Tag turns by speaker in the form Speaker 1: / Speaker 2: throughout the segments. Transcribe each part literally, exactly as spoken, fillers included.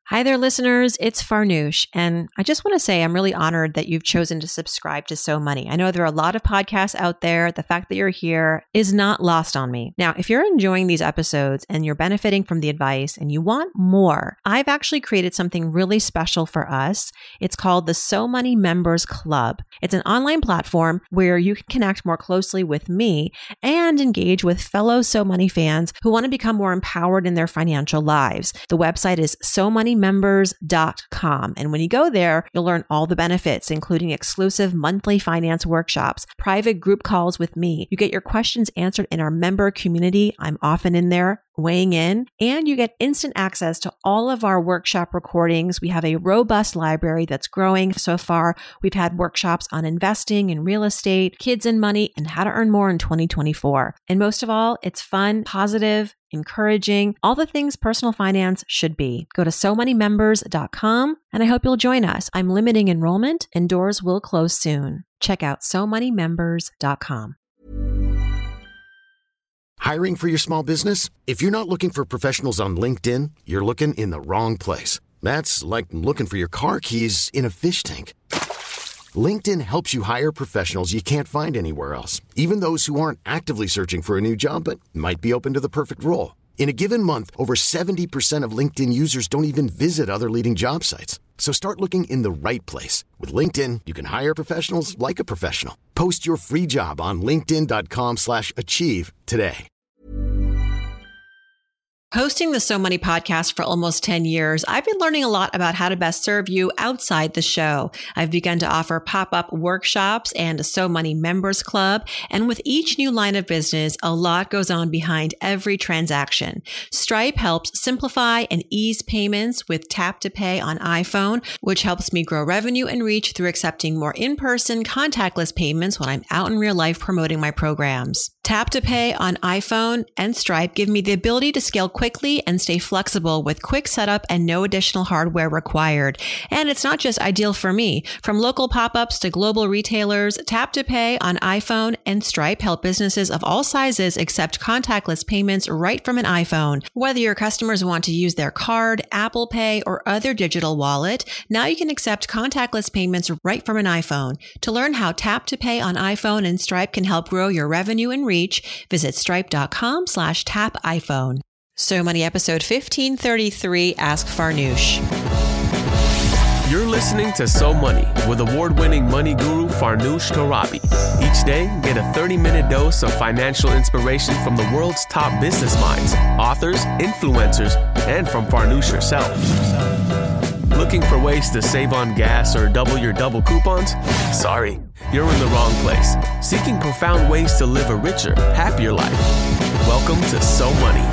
Speaker 1: Hi there, listeners. It's Farnoosh, and I just want to say I'm really honored that you've chosen to subscribe to So Money. I know there are a lot of podcasts out there. The fact that you're here is not lost on me. Now, if you're enjoying these episodes and you're benefiting from the advice and you want more, I've actually created something really special for us. It's called the So Money Members Club. It's an online platform where you can connect more closely with me and engage with fellow So Money fans who want to become more empowered in their financial lives. The website is so money members dot com. And when you go there, you'll learn all the benefits, including exclusive monthly finance workshops, private group calls with me. You get your questions answered in our member community. I'm often in there weighing in, and you get instant access to all of our workshop recordings. We have a robust library that's growing. So far, we've had workshops on investing in real estate, kids and money, and how to earn more in twenty twenty-four. And most of all, it's fun, positive, encouraging, all the things personal finance should be. Go to so money members dot com, and I hope you'll join us. I'm limiting enrollment, and doors will close soon. Check out so money members dot com.
Speaker 2: Hiring for your small business? If you're not looking for professionals on LinkedIn, you're looking in the wrong place. That's like looking for your car keys in a fish tank. LinkedIn helps you hire professionals you can't find anywhere else, even those who aren't actively searching for a new job but might be open to the perfect role. In a given month, over seventy percent of LinkedIn users don't even visit other leading job sites. So start looking in the right place. With LinkedIn, you can hire professionals like a professional. Post your free job on linkedin dot com slash achieve today.
Speaker 1: Hosting the So Money podcast for almost ten years, I've been learning a lot about how to best serve you outside the show. I've begun to offer pop-up workshops and a So Money Members Club. And with each new line of business, a lot goes on behind every transaction. Stripe helps simplify and ease payments with Tap to Pay on iPhone, which helps me grow revenue and reach through accepting more in-person contactless payments when I'm out in real life promoting my programs. Tap to Pay on iPhone and Stripe give me the ability to scale quickly and stay flexible with quick setup and no additional hardware required. And it's not just ideal for me. From local pop-ups to global retailers, Tap to Pay on iPhone and Stripe help businesses of all sizes accept contactless payments right from an iPhone. Whether your customers want to use their card, Apple Pay, or other digital wallet, now you can accept contactless payments right from an iPhone. To learn how Tap to Pay on iPhone and Stripe can help grow your revenue and reach, visit stripe dot com slash tap iPhone. So Money episode fifteen thirty-three, Ask Farnoosh.
Speaker 3: You're listening to So Money with award-winning money guru Farnoosh Torabi. Each day, get a thirty-minute dose of financial inspiration from the world's top business minds, authors, influencers, and from Farnoosh herself. Looking for ways to save on gas or double your double coupons? Sorry, you're in the wrong place. Seeking profound ways to live a richer, happier life. Welcome to So Money.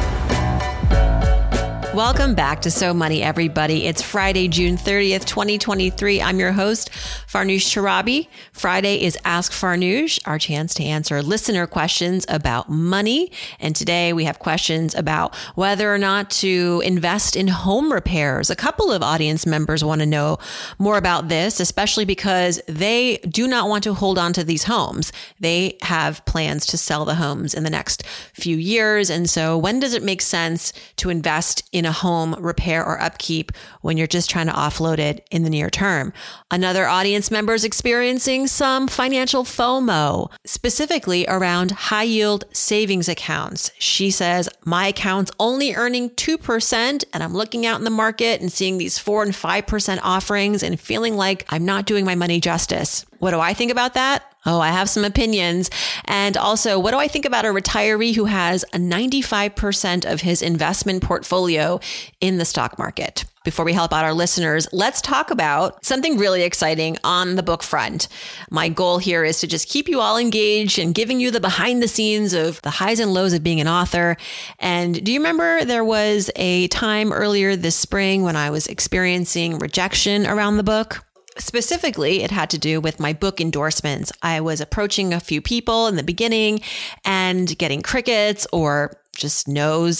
Speaker 1: Welcome back to So Money, everybody. It's Friday, June thirtieth, twenty twenty-three. I'm your host, Farnoosh Torabi. Friday is Ask Farnoosh, our chance to answer listener questions about money. And today we have questions about whether or not to invest in home repairs. A couple of audience members want to know more about this, especially because they do not want to hold on to these homes. They have plans to sell the homes in the next few years. And so when does it make sense to invest in in a home repair or upkeep when you're just trying to offload it in the near term? Another audience member is experiencing some financial FOMO, specifically around high yield savings accounts. She says, my account's only earning two percent and I'm looking out in the market and seeing these four and five percent offerings and feeling like I'm not doing my money justice. What do I think about that? Oh, I have some opinions. And also, what do I think about a retiree who has a ninety-five percent of his investment portfolio in the stock market? Before we help out our listeners, let's talk about something really exciting on the book front. My goal here is to just keep you all engaged and giving you the behind the scenes of the highs and lows of being an author. And do you remember there was a time earlier this spring when I was experiencing rejection around the book? Specifically, it had to do with my book endorsements. I was approaching a few people in the beginning and getting crickets or just no's.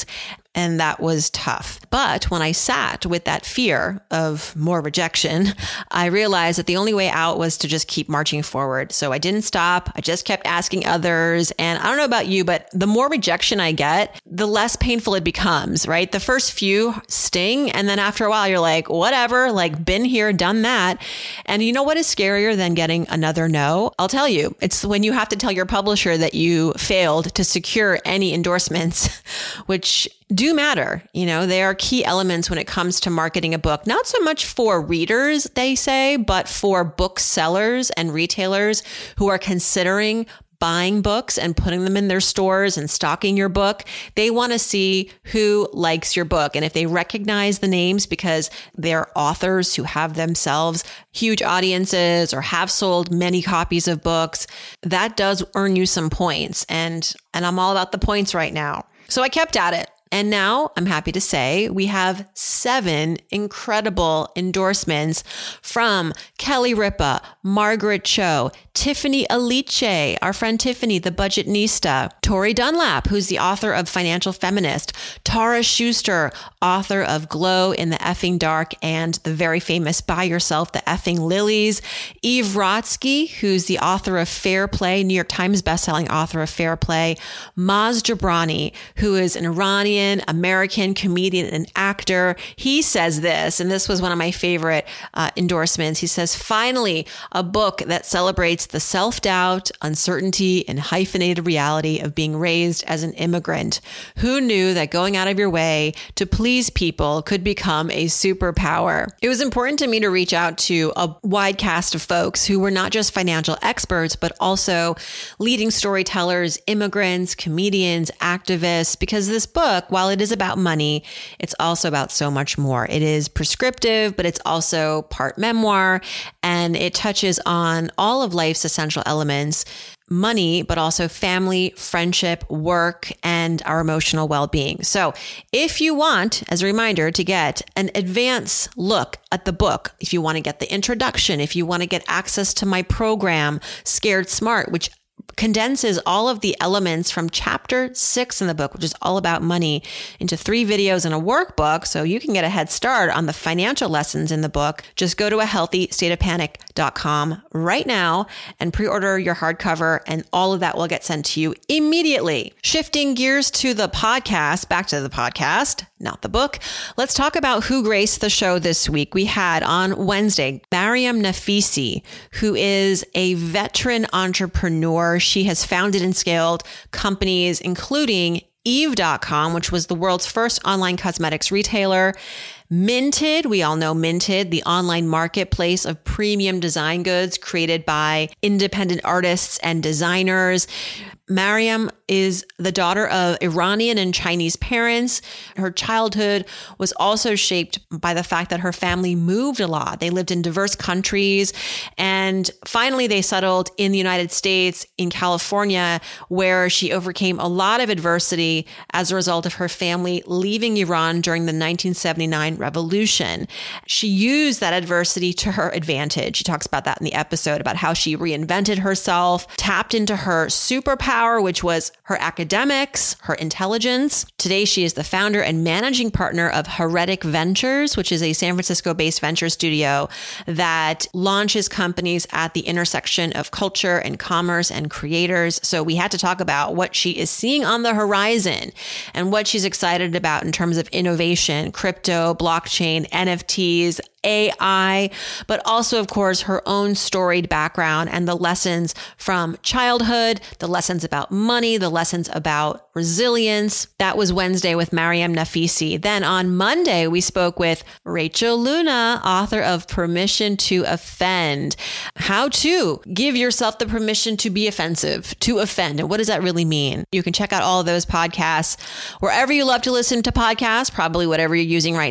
Speaker 1: And that was tough. But when I sat with that fear of more rejection, I realized that the only way out was to just keep marching forward. So I didn't stop. I just kept asking others. And I don't know about you, but the more rejection I get, the less painful it becomes, right? The first few sting. And then after a while, you're like, whatever, like been here, done that. And you know what is scarier than getting another no? I'll tell you, it's when you have to tell your publisher that you failed to secure any endorsements, which do matter. You know, they are key elements when it comes to marketing a book, not so much for readers, they say, but for booksellers and retailers who are considering buying books and putting them in their stores and stocking your book. They want to see who likes your book. And if they recognize the names because they're authors who have themselves huge audiences or have sold many copies of books, that does earn you some points. And, and I'm all about the points right now. So I kept at it. And now I'm happy to say we have seven incredible endorsements from Kelly Ripa, Margaret Cho, Tiffany Aliche, our friend Tiffany, the Budgetnista, Tori Dunlap, who's the author of Financial Feminist, Tara Schuster, author of Glow in the Effing Dark and the very famous Buy Yourself the Effing Lilies, Eve Rodsky, who's the author of Fair Play, New York Times bestselling author of Fair Play, Maz Jobrani, who is an Iranian American comedian and actor. He says this, and this was one of my favorite uh, endorsements. He says, finally, a book that celebrates the self-doubt, uncertainty, and hyphenated reality of being raised as an immigrant. Who knew that going out of your way to please people could become a superpower? It was important to me to reach out to a wide cast of folks who were not just financial experts, but also leading storytellers, immigrants, comedians, activists, because this book, while it is about money, it's also about so much more. It is prescriptive, but it's also part memoir, and it touches on all of life's essential elements, money, but also family, friendship, work, and our emotional well-being. So if you want, as a reminder, to get an advance look at the book, if you want to get the introduction, if you want to get access to my program, Scared Smart, which condenses all of the elements from chapter six in the book, which is all about money, into three videos and a workbook. So you can get a head start on the financial lessons in the book. Just go to a healthy state of panic dot com right now and pre-order your hardcover, and all of that will get sent to you immediately. Shifting gears to the podcast, back to the podcast, not the book. Let's talk about who graced the show this week. We had on Wednesday, Mariam Nafisi, who is a veteran entrepreneur. She has founded and scaled companies, including Eve dot com, which was the world's first online cosmetics retailer. Minted, we all know Minted, the online marketplace of premium design goods created by independent artists and designers. Mariam is the daughter of Iranian and Chinese parents. Her childhood was also shaped by the fact that her family moved a lot. They lived in diverse countries. And finally, they settled in the United States, in California, where she overcame a lot of adversity as a result of her family leaving Iran during the nineteen seventy-nine revolution. She used that adversity to her advantage. She talks about that in the episode, about how she reinvented herself, tapped into her superpower, which was her academics, her intelligence. Today, she is the founder and managing partner of Heretic Ventures, which is a San Francisco-based venture studio that launches companies at the intersection of culture and commerce and creators. So we had to talk about what she is seeing on the horizon and what she's excited about in terms of innovation, crypto, blockchain, N F Ts, A I, but also, of course, her own storied background and the lessons from childhood, the lessons about money, the lessons about resilience. That was Wednesday with Mariam Nafisi. Then on Monday, we spoke with Rachel Luna, author of Permission to Offend. How to give yourself the permission to be offensive, to offend. And what does that really mean? You can check out all of those podcasts wherever you love to listen to podcasts, probably whatever you're using right now,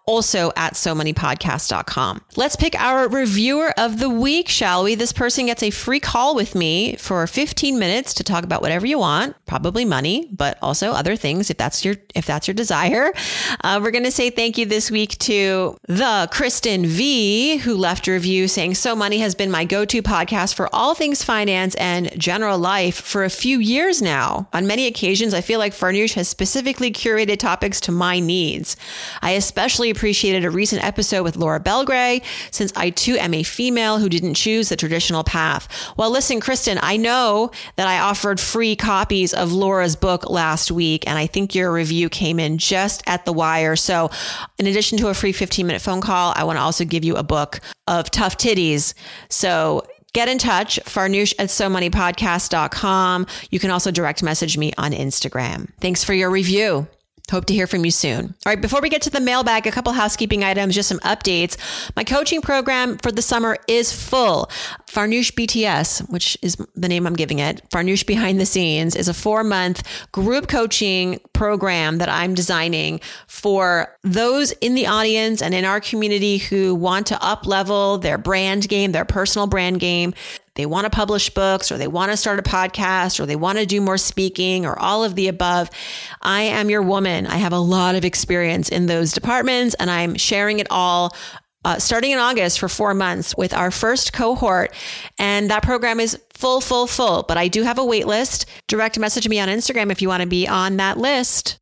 Speaker 1: also at so money podcast dot com. Let's pick our reviewer of the week, shall we? This person gets a free call with me for fifteen minutes to talk about whatever you want, probably money, but also other things if that's your if that's your desire. Uh, we're going to say thank you this week to the Kristen V, who left a review saying, So Money has been my go-to podcast for all things finance and general life for a few years now. On many occasions, I feel like Farnoosh has specifically curated topics to my needs. I especially appreciated a recent episode with Laura Belgray, since I too am a female who didn't choose the traditional path. Well, listen, Kristen, I know that I offered free copies of Laura's book last week, and I think your review came in just at the wire. So in addition to a free fifteen minute phone call, I want to also give you a book of tough titties. So get in touch, Farnoosh at so money podcast dot com. You can also direct message me on Instagram. Thanks for your review. Hope to hear from you soon. All right, before we get to the mailbag, a couple housekeeping items, just some updates. My coaching program for the summer is full. Farnoosh B T S, which is the name I'm giving it, Farnoosh Behind the Scenes, is a four-month group coaching program that I'm designing for those in the audience and in our community who want to up-level their brand game, their personal brand game. They want to publish books, or they want to start a podcast, or they want to do more speaking, or all of the above. I am your woman. I have a lot of experience in those departments, and I'm sharing it all uh, starting in August for four months with our first cohort. And that program is full, full, full. But I do have a wait list. Direct message me on Instagram if you want to be on that list.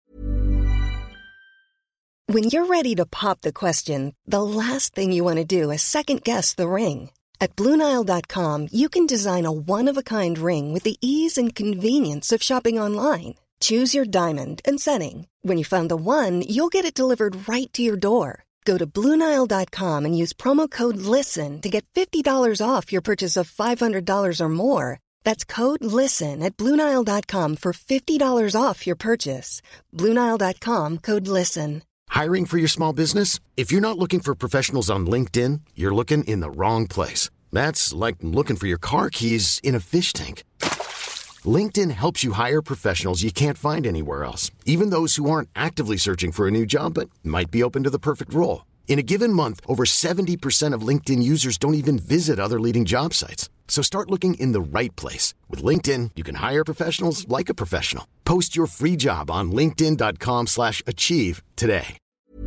Speaker 4: When you're ready to pop the question, the last thing you want to do is second guess the ring. At Blue Nile dot com, you can design a one-of-a-kind ring with the ease and convenience of shopping online. Choose your diamond and setting. When you find the one, you'll get it delivered right to your door. Go to Blue Nile dot com and use promo code LISTEN to get fifty dollars off your purchase of five hundred dollars or more. That's code LISTEN at Blue Nile dot com for fifty dollars off your purchase. Blue Nile dot com, code LISTEN.
Speaker 2: Hiring for your small business? If you're not looking for professionals on LinkedIn, you're looking in the wrong place. That's like looking for your car keys in a fish tank. LinkedIn helps you hire professionals you can't find anywhere else, even those who aren't actively searching for a new job but might be open to the perfect role. In a given month, over seventy percent of LinkedIn users don't even visit other leading job sites. So start looking in the right place. With LinkedIn, you can hire professionals like a professional. Post your free job on linkedin dot com slash achieve today.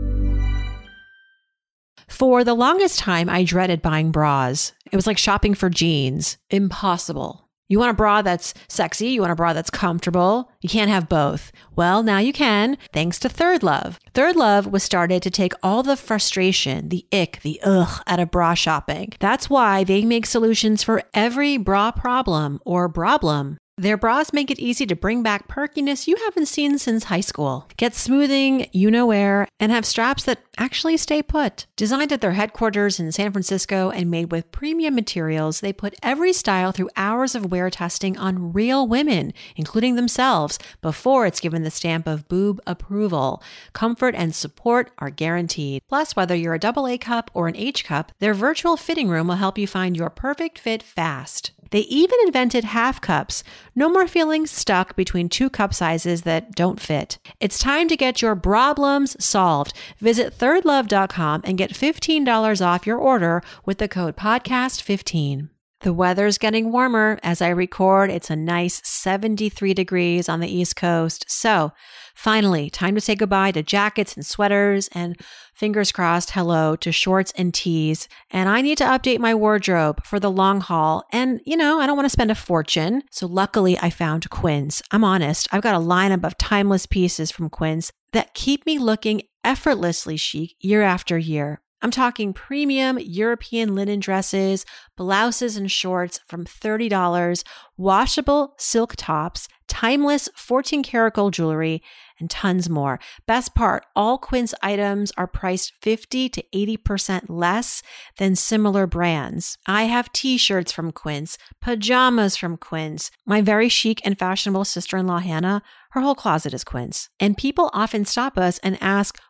Speaker 1: For the longest time, I dreaded buying bras. It was like shopping for jeans. Impossible. You want a bra that's sexy. You want a bra that's comfortable. You can't have both. Well, now you can, thanks to Third Love. Third Love was started to take all the frustration, the ick, the ugh out of bra shopping. That's why they make solutions for every bra problem or problem. Their bras make it easy to bring back perkiness you haven't seen since high school. Get smoothing, you-know-where, and have straps that actually stay put. Designed at their headquarters in San Francisco and made with premium materials, they put every style through hours of wear testing on real women, including themselves, before it's given the stamp of boob approval. Comfort and support are guaranteed. Plus, whether you're a double A cup or an H cup, their virtual fitting room will help you find your perfect fit fast. They even invented half cups. No more feeling stuck between two cup sizes that don't fit. It's time to get your problems solved. Visit third love dot com and get fifteen dollars off your order with the code podcast fifteen. The weather's getting warmer. As I record, it's a nice seventy-three degrees on the East Coast. So finally, time to say goodbye to jackets and sweaters and fingers crossed, hello to shorts and tees. And I need to update my wardrobe for the long haul. And, you know, I don't want to spend a fortune. So luckily I found Quince. I'm honest. I've got a lineup of timeless pieces from Quince that keep me looking effortlessly chic year after year. I'm talking premium European linen dresses, blouses and shorts from thirty dollars, washable silk tops, timeless fourteen karat gold jewelry, and tons more. Best part, all Quince items are priced fifty to eighty percent less than similar brands. I have t-shirts from Quince, pajamas from Quince. My very chic and fashionable sister-in-law, Hannah, her whole closet is Quince. And people often stop us and ask,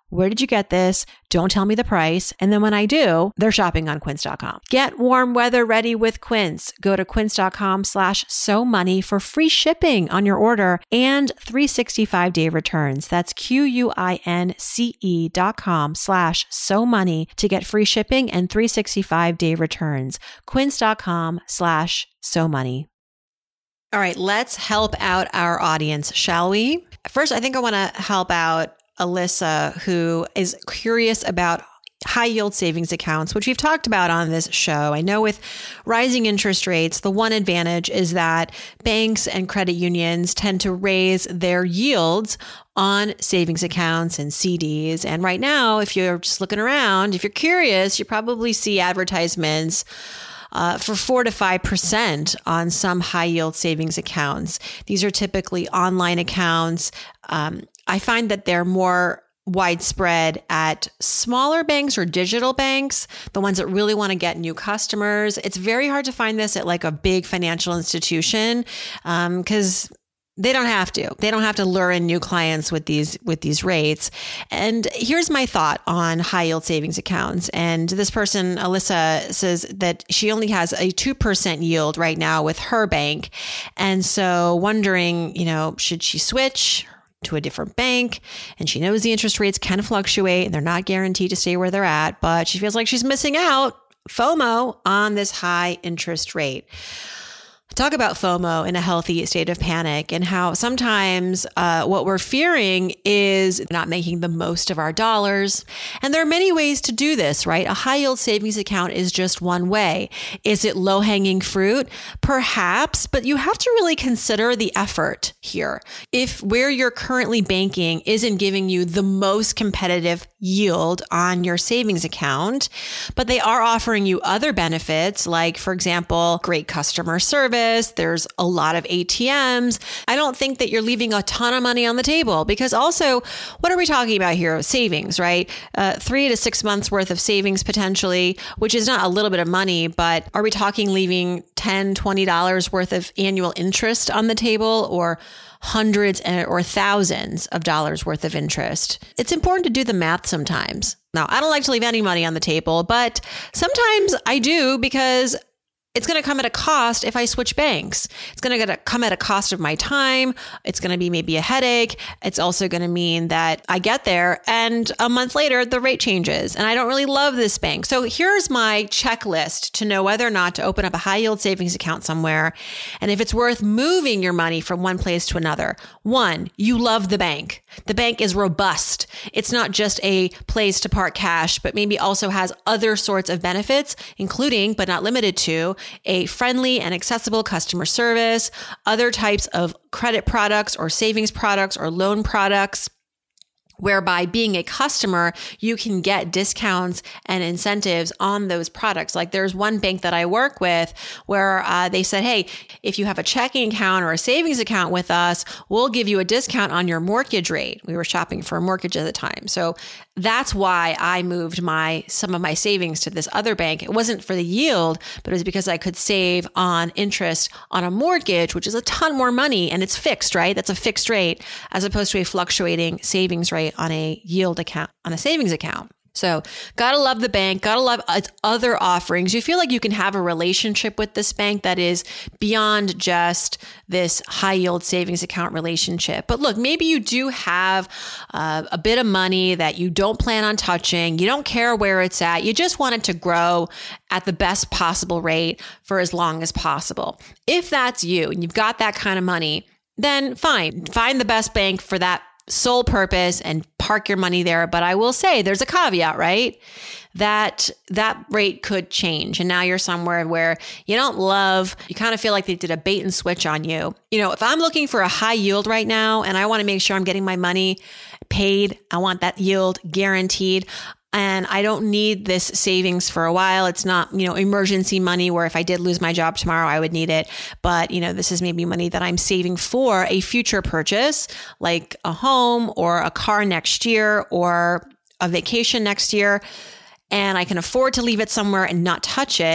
Speaker 1: Where did you get this? Don't tell me the price. And then when I do, they're shopping on quince dot com. Get warm weather ready with Quince. Go to quince.com slash so money for free shipping on your order and three hundred sixty-five day returns. That's Q-U-I-N-C-E dot com slash so money to get free shipping and three hundred sixty-five day returns. Quince.com slash so money. All right, let's help out our audience, shall we? First, I think I want to help out Alyssa, who is curious about high yield savings accounts, which we've talked about on this show. I know with rising interest rates, the one advantage is that banks and credit unions tend to raise their yields on savings accounts and C Ds. And right now, if you're just looking around, if you're curious, you probably see advertisements Uh, for four to five percent on some high yield savings accounts. These are typically online accounts. Um, I find that they're more widespread at smaller banks or digital banks, the ones that really want to get new customers. It's very hard to find this at like a big financial institution because um, they don't have to. They don't have to lure in new clients with these with these rates. And here's my thought on high yield savings accounts. And this person, Alyssa, says that she only has a two percent yield right now with her bank. And so wondering, you know, should she switch to a different bank? And she knows the interest rates can fluctuate and they're not guaranteed to stay where they're at, but she feels like she's missing out, FOMO, on this high interest rate. Talk about FOMO in a healthy state of panic and how sometimes uh, what we're fearing is not making the most of our dollars. And there are many ways to do this, right? A high yield savings account is just one way. Is it low hanging fruit? Perhaps, but you have to really consider the effort here. If where you're currently banking isn't giving you the most competitive yield on your savings account, but they are offering you other benefits, like, for example, great customer service. There's a lot of A T Ms. I don't think that you're leaving a ton of money on the table because also, what are we talking about here? Savings, right? Uh, three to six months worth of savings potentially, which is not a little bit of money, but are we talking leaving ten dollars, twenty dollars worth of annual interest on the table or hundreds or thousands of dollars worth of interest? It's important to do the math sometimes. Now, I don't like to leave any money on the table, but sometimes I do because it's going to come at a cost if I switch banks. It's going to come at a cost of my time. It's going to be maybe a headache. It's also going to mean that I get there and a month later, the rate changes and I don't really love this bank. So here's my checklist to know whether or not to open up a high yield savings account somewhere and if it's worth moving your money from one place to another. One, you love the bank. The bank is robust. It's not just a place to park cash, but maybe also has other sorts of benefits, including, but not limited to, a friendly and accessible customer service, other types of credit products or savings products or loan products, whereby being a customer, you can get discounts and incentives on those products. Like there's one bank that I work with where uh, they said, hey, if you have a checking account or a savings account with us, we'll give you a discount on your mortgage rate. We were shopping for a mortgage at the time. So that's why I moved my some of my savings to this other bank. It wasn't for the yield, but it was because I could save on interest on a mortgage, which is a ton more money and it's fixed, right? That's a fixed rate as opposed to a fluctuating savings rate on a yield account, on a savings account. So gotta love the bank, gotta love its other offerings. You feel like you can have a relationship with this bank that is beyond just this high yield savings account relationship. But look, maybe you do have uh, a bit of money that you don't plan on touching. You don't care where it's at. You just want it to grow at the best possible rate for as long as possible. If that's you and you've got that kind of money, then fine, find the best bank for that sole purpose and park your money there. But I will say there's a caveat, right? That that rate could change. And now you're somewhere where you don't love, you kind of feel like they did a bait and switch on you. You know, if I'm looking for a high yield right now and I want to make sure I'm getting my money paid, I want that yield guaranteed. And I don't need this savings for a while. It's not, you know, emergency money where if I did lose my job tomorrow, I would need it. But, you know, this is maybe money that I'm saving for a future purchase, like a home or a car next year or a vacation next year. And I can afford to leave it somewhere and not touch it.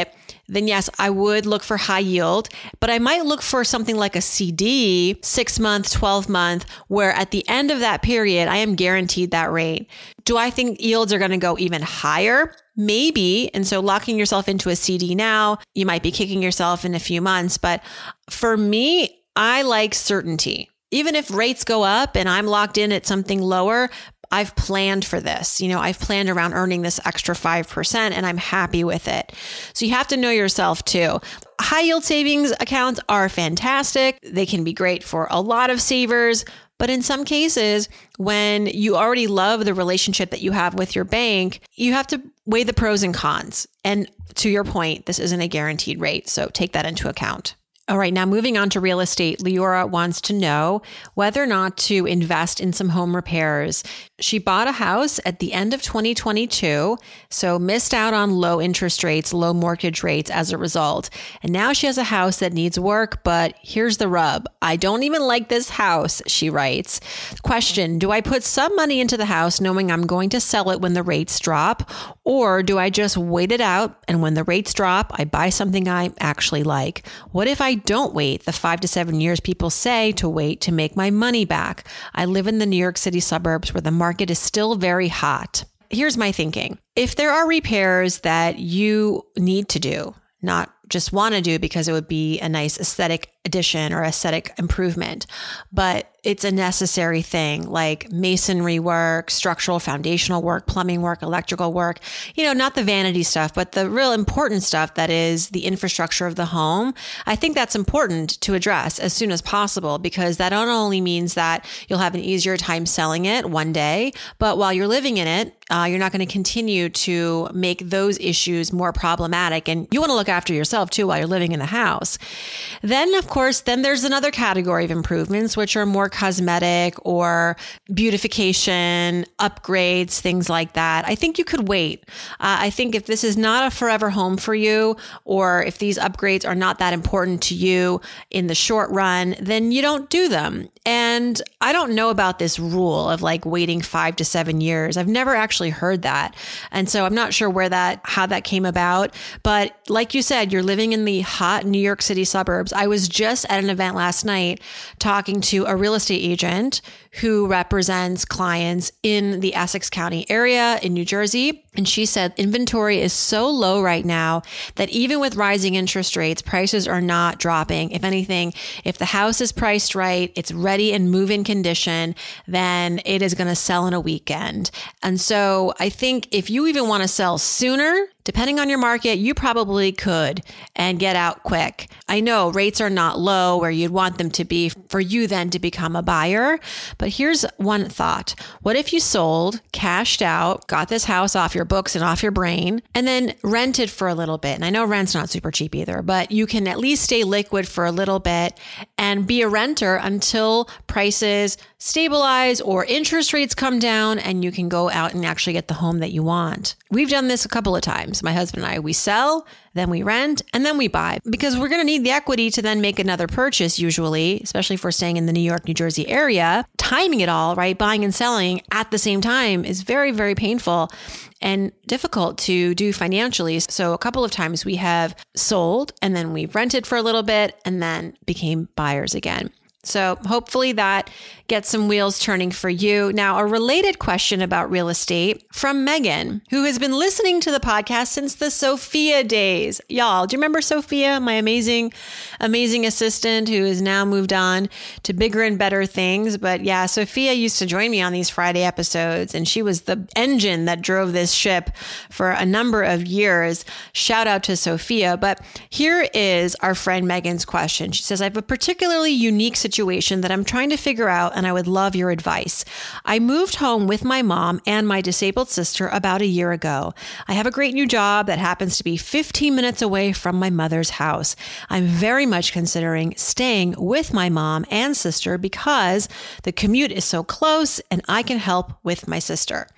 Speaker 1: then yes, I would look for high yield, but I might look for something like a C D, six month, twelve month, where at the end of that period, I am guaranteed that rate. Do I think yields are going to go even higher? Maybe. And so locking yourself into a C D now, you might be kicking yourself in a few months. But for me, I like certainty. Even if rates go up and I'm locked in at something lower, I've planned for this. You know, I've planned around earning this extra five percent and I'm happy with it. So you have to know yourself too. High yield savings accounts are fantastic. They can be great for a lot of savers. But in some cases, when you already love the relationship that you have with your bank, you have to weigh the pros and cons. And to your point, this isn't a guaranteed rate. So take that into account. All right, now moving on to real estate, Leora wants to know whether or not to invest in some home repairs. She bought a house at the end of twenty twenty-two, so missed out on low interest rates, low mortgage rates as a result. And now she has a house that needs work, but here's the rub. I don't even like this house, she writes. Question, do I put some money into the house knowing I'm going to sell it when the rates drop? Or do I just wait it out and when the rates drop, I buy something I actually like? What if I don't wait the five to seven years people say to wait to make my money back? I live in the New York City suburbs where the market is still very hot. Here's my thinking. If there are repairs that you need to do, not just want to do because it would be a nice aesthetic addition or aesthetic improvement, but it's a necessary thing like masonry work, structural foundational work, plumbing work, electrical work, you know, not the vanity stuff, but the real important stuff that is the infrastructure of the home. I think that's important to address as soon as possible because that not only means that you'll have an easier time selling it one day, but while you're living in it, uh, you're not going to continue to make those issues more problematic. And you want to look after yourself too while you're living in the house. Then, of course, then there's another category of improvements, which are more cosmetic or beautification, upgrades, things like that. I think you could wait. Uh, I think if this is not a forever home for you, or if these upgrades are not that important to you in the short run, then you don't do them. And I don't know about this rule of like waiting five to seven years. I've never actually heard that. And so I'm not sure where that, how that came about. But like you said, you're living in the hot New York City suburbs. I was just at an event last night talking to a real estate agent who represents clients in the Essex County area in New Jersey. And she said inventory is so low right now that even with rising interest rates, prices are not dropping. If anything, if the house is priced right, it's ready and move-in condition, then it is going to sell in a weekend. And so I think if you even want to sell sooner, depending on your market, you probably could and get out quick. I know rates are not low where you'd want them to be for you then to become a buyer. But here's one thought. What if you sold, cashed out, got this house off your books and off your brain, and then rented for a little bit? And I know rent's not super cheap either, but you can at least stay liquid for a little bit and be a renter until prices stabilize or interest rates come down and you can go out and actually get the home that you want. We've done this a couple of times. My husband and I, we sell, then we rent, and then we buy because we're going to need the equity to then make another purchase usually, especially if we're staying in the New York, New Jersey area. Timing it all, right? Buying and selling at the same time is very, very painful and difficult to do financially. So a couple of times we have sold and then we've rented for a little bit and then became buyers again. So hopefully that gets some wheels turning for you. Now, a related question about real estate from Megan, who has been listening to the podcast since the Sophia days. Y'all, do you remember Sophia, my amazing, amazing assistant who has now moved on to bigger and better things? But yeah, Sophia used to join me on these Friday episodes, and she was the engine that drove this ship for a number of years. Shout out to Sophia. But here is our friend Megan's question. She says, I have a particularly unique situation that I'm trying to figure out, and I would love your advice. I moved home with my mom and my disabled sister about a year ago. I have a great new job that happens to be fifteen minutes away from my mother's house. I'm very much considering staying with my mom and sister because the commute is so close and I can help with my sister.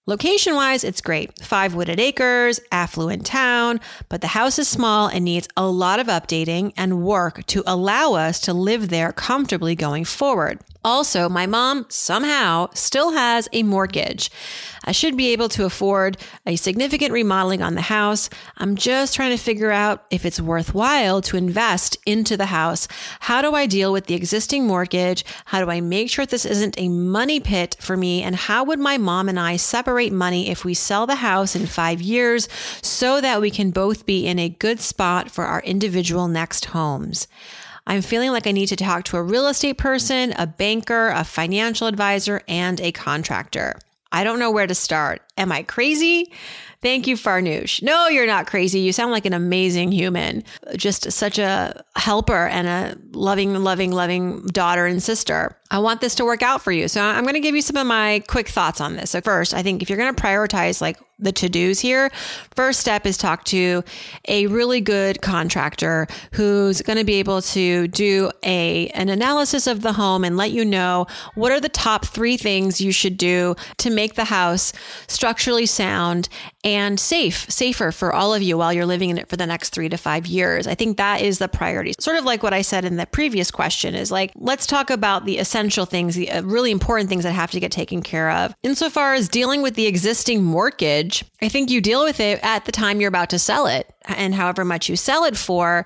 Speaker 1: Location-wise, it's great. Five wooded acres, affluent town, but the house is small and needs a lot of updating and work to allow us to live there comfortably going forward. Also, my mom somehow still has a mortgage. I should be able to afford a significant remodeling on the house. I'm just trying to figure out if it's worthwhile to invest into the house. How do I deal with the existing mortgage? How do I make sure this isn't a money pit for me? And how would my mom and I separate money if we sell the house in five years so that we can both be in a good spot for our individual next homes? I'm feeling like I need to talk to a real estate person, a banker, a financial advisor, and a contractor. I don't know where to start. Am I crazy? Thank you, Farnoosh. No, you're not crazy. You sound like an amazing human. Just such a helper and a loving, loving, loving daughter and sister. I want this to work out for you. So I'm going to give you some of my quick thoughts on this. So first, I think if you're going to prioritize like the to-dos here, first step is talk to a really good contractor who's going to be able to do a an analysis of the home and let you know what are the top three things you should do to make the house structurally sound and safe, safer for all of you while you're living in it for the next three to five years. I think that is the priority. Sort of like what I said in the previous question is like, let's talk about the essential things, the really important things that have to get taken care of. Insofar as dealing with the existing mortgage, I think you deal with it at the time you're about to sell it. And however much you sell it for,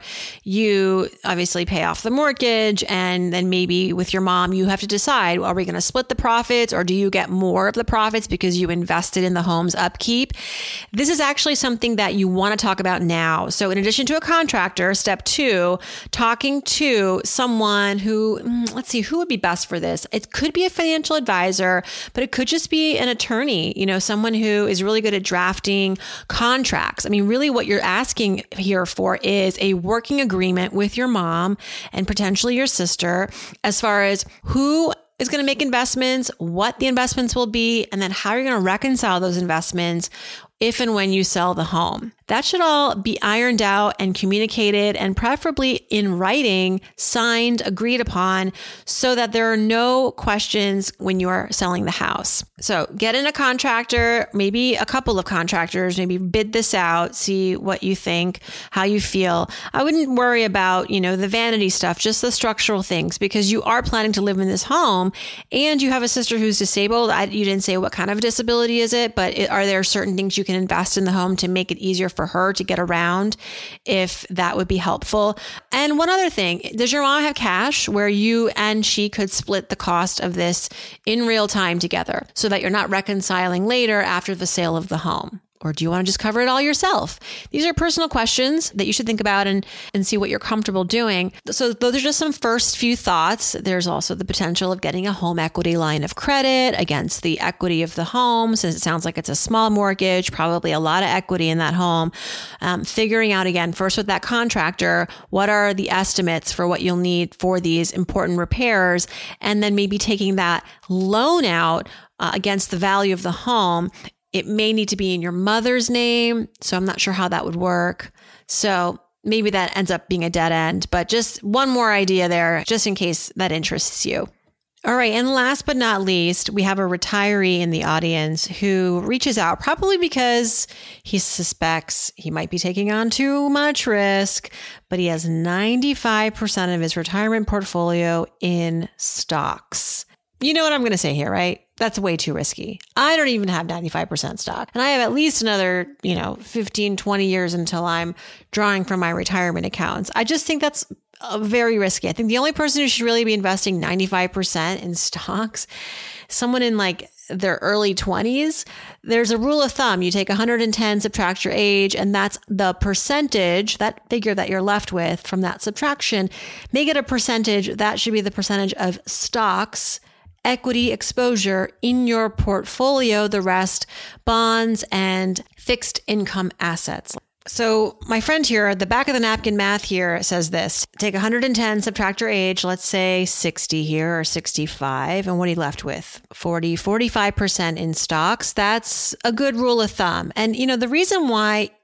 Speaker 1: you obviously pay off the mortgage. And then maybe with your mom, you have to decide, are we going to split the profits or do you get more of the profits because you invested in the home's upkeep? This is actually something that you want to talk about now. So in addition to a contractor, step two, talking to someone who, let's see, who would be best for this? It could be a financial advisor, but it could just be an attorney, you know, someone who is really good at drafting contracts. I mean, really what you're asking asking here for is a working agreement with your mom and potentially your sister as far as who is going to make investments, what the investments will be, and then how you're going to reconcile those investments if and when you sell the home. That should all be ironed out and communicated and preferably in writing, signed, agreed upon, so that there are no questions when you are selling the house. So get in a contractor, maybe a couple of contractors, maybe bid this out, see what you think, how you feel. I wouldn't worry about, you know, the vanity stuff, just the structural things, because you are planning to live in this home and you have a sister who's disabled. I, you didn't say what kind of disability is it, but it, are there certain things you can invest in the home to make it easier for her to get around, if that would be helpful? And one other thing, does your mom have cash where you and she could split the cost of this in real time together so that you're not reconciling later after the sale of the home? Or do you want to just cover it all yourself? These are personal questions that you should think about and, and see what you're comfortable doing. So those are just some first few thoughts. There's also the potential of getting a home equity line of credit against the equity of the home, since it sounds like it's a small mortgage, probably a lot of equity in that home. Um, figuring out again, first with that contractor, what are the estimates for what you'll need for these important repairs, and then maybe taking that loan out uh, against the value of the home. It may need to be in your mother's name, so I'm not sure how that would work. So maybe that ends up being a dead end, but just one more idea there, just in case that interests you. All right. And last but not least, we have a retiree in the audience who reaches out probably because he suspects he might be taking on too much risk, but he has ninety-five percent of his retirement portfolio in stocks. You know what I'm going to say here, right? That's way too risky. I don't even have ninety-five percent stock. And I have at least another, you know, fifteen, twenty years until I'm drawing from my retirement accounts. I just think that's uh, very risky. I think the only person who should really be investing ninety-five percent in stocks, someone in like their early twenties. There's a rule of thumb. You take one hundred ten, subtract your age, and that's the percentage, that figure that you're left with from that subtraction. Make it a percentage. That should be the percentage of stocks, equity exposure in your portfolio, the rest bonds and fixed income assets. So my friend here, the back of the napkin math here says this: take one hundred ten, subtract your age, let's say sixty here or sixty-five. And what are you left with? forty, forty-five percent in stocks. That's a good rule of thumb. And, you know, the reason why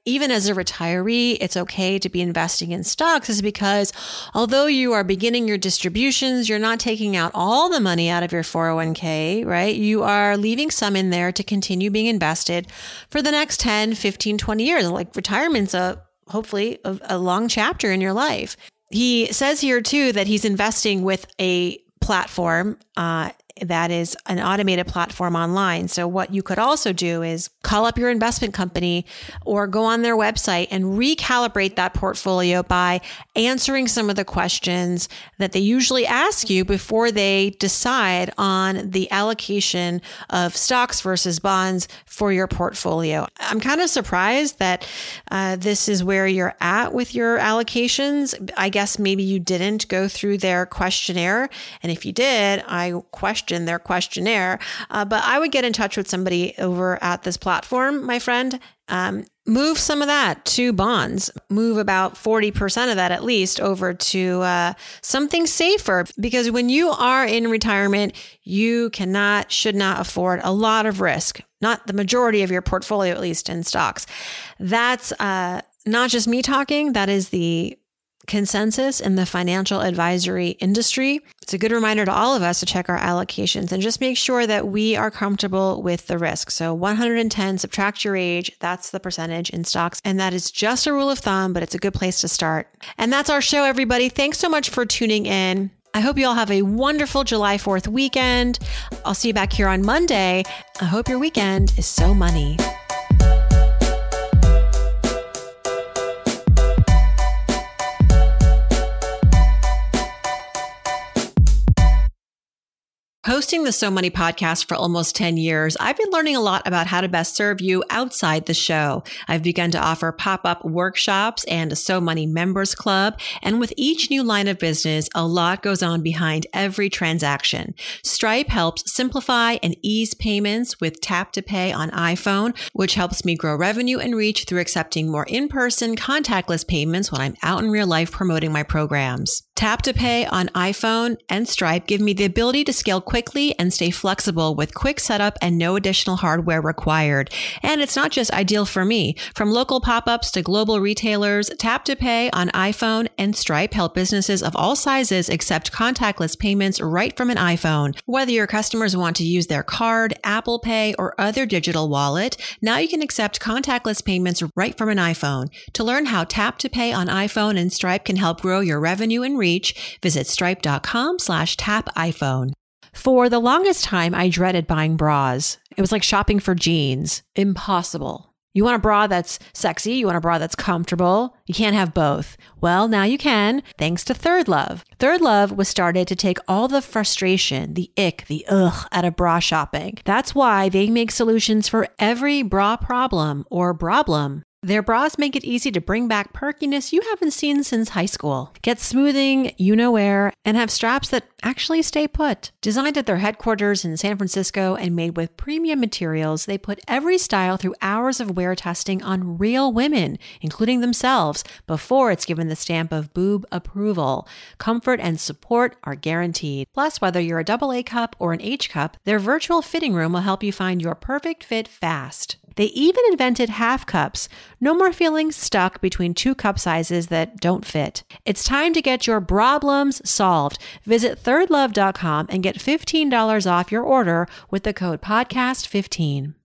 Speaker 1: even as a retiree, it's okay to be investing in stocks is because although you are beginning your distributions, you're not taking out all the money out of your four oh one k, right? You are leaving some in there to continue being invested for the next ten, fifteen, twenty years. Like retirement's a, hopefully a, a long chapter in your life. He says here too that he's investing with a platform, uh, that is an automated platform online. So what you could also do is call up your investment company or go on their website and recalibrate that portfolio by answering some of the questions that they usually ask you before they decide on the allocation of stocks versus bonds for your portfolio. I'm kind of surprised that uh, this is where you're at with your allocations. I guess maybe you didn't go through their questionnaire. And if you did, I question their questionnaire, uh, but I would get in touch with somebody over at this platform, my friend. Um, move some of that to bonds, move about forty percent of that at least over to uh, something safer. Because when you are in retirement, you cannot, should not afford a lot of risk, not the majority of your portfolio, at least in stocks. That's uh, not just me talking. That is the consensus in the financial advisory industry. It's a good reminder to all of us to check our allocations and just make sure that we are comfortable with the risk. So one hundred ten, subtract your age. That's the percentage in stocks. And that is just a rule of thumb, but it's a good place to start. And that's our show, everybody. Thanks so much for tuning in. I hope you all have a wonderful July fourth weekend. I'll see you back here on Monday. I hope your weekend is so money. Hosting the So Money podcast for almost ten years, I've been learning a lot about how to best serve you outside the show. I've begun to offer pop-up workshops and a So Money members club. And with each new line of business, a lot goes on behind every transaction. Stripe helps simplify and ease payments with Tap to Pay on iPhone, which helps me grow revenue and reach through accepting more in-person contactless payments when I'm out in real life promoting my programs. Tap to Pay on iPhone and Stripe give me the ability to scale quickly and stay flexible with quick setup and no additional hardware required. And it's not just ideal for me. From local pop-ups to global retailers, Tap to Pay on iPhone and Stripe help businesses of all sizes accept contactless payments right from an iPhone. Whether your customers want to use their card, Apple Pay, or other digital wallet, now you can accept contactless payments right from an iPhone. To learn how Tap to Pay on iPhone and Stripe can help grow your revenue and reach, visit stripe.com slash tap iPhone. For the longest time, I dreaded buying bras. It was like shopping for jeans. Impossible. You want a bra that's sexy. You want a bra that's comfortable. You can't have both. Well, now you can, thanks to Third Love. Third Love was started to take all the frustration, the ick, the ugh out of bra shopping. That's why they make solutions for every bra problem or problem. Their bras make it easy to bring back perkiness you haven't seen since high school. Get smoothing, you know where, and have straps that actually stay put. Designed at their headquarters in San Francisco and made with premium materials, they put every style through hours of wear testing on real women, including themselves, before it's given the stamp of boob approval. Comfort and support are guaranteed. Plus, whether you're a double A cup or an H cup, their virtual fitting room will help you find your perfect fit fast. They even invented half cups. No more feeling stuck between two cup sizes that don't fit. It's time to get your problems solved. Visit third love dot com and get fifteen dollars off your order with the code podcast fifteen.